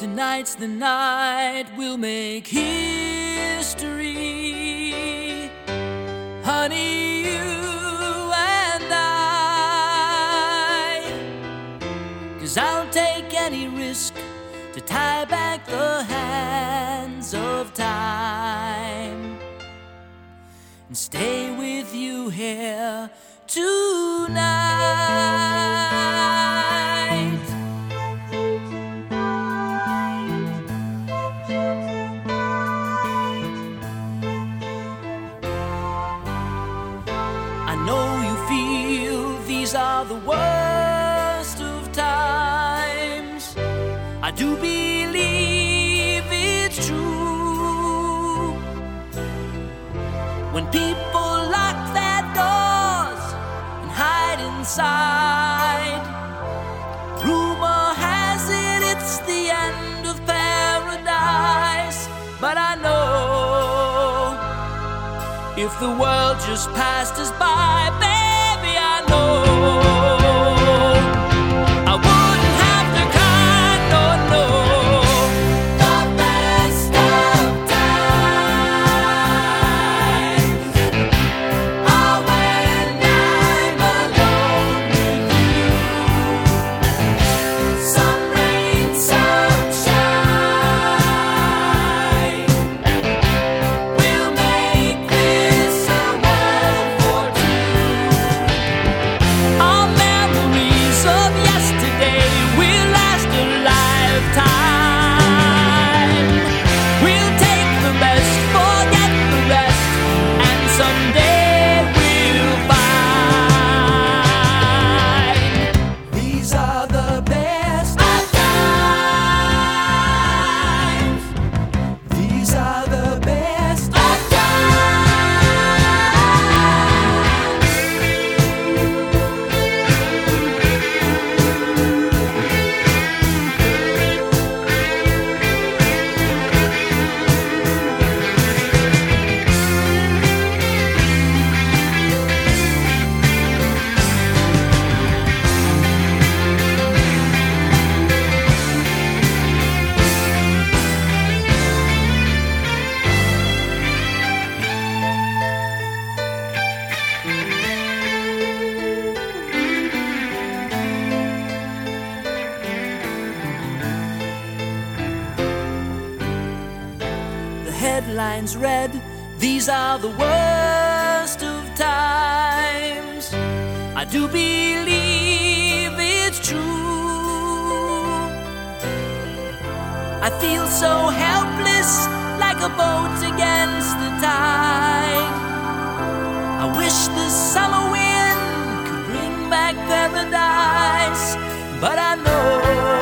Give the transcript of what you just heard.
Tonight's the night we'll make history, honey, you and I. 'Cause I'll take any risk to tie back the hands of time and stay with you here tonight. I know you feel these are the worst of times. I do believe it's true. When people lock their doors and hide inside, rumor has it it's the end of paradise. But I know if the world just passed us by, baby, I know I wouldn't have to cry, no, no. The best of times are when I'm alone with you. Some rain, some shine, we'll make this a world for two. Our memories of yesterday will last a lifetime. We'll take the best, forget the rest, and someday we'll find these are the best of times. These are the best of times. The headlines read, these are the worst of times. I do believe it's true. I feel so helpless, like a boat against the tide. I wish the summer wind could bring back paradise, but I know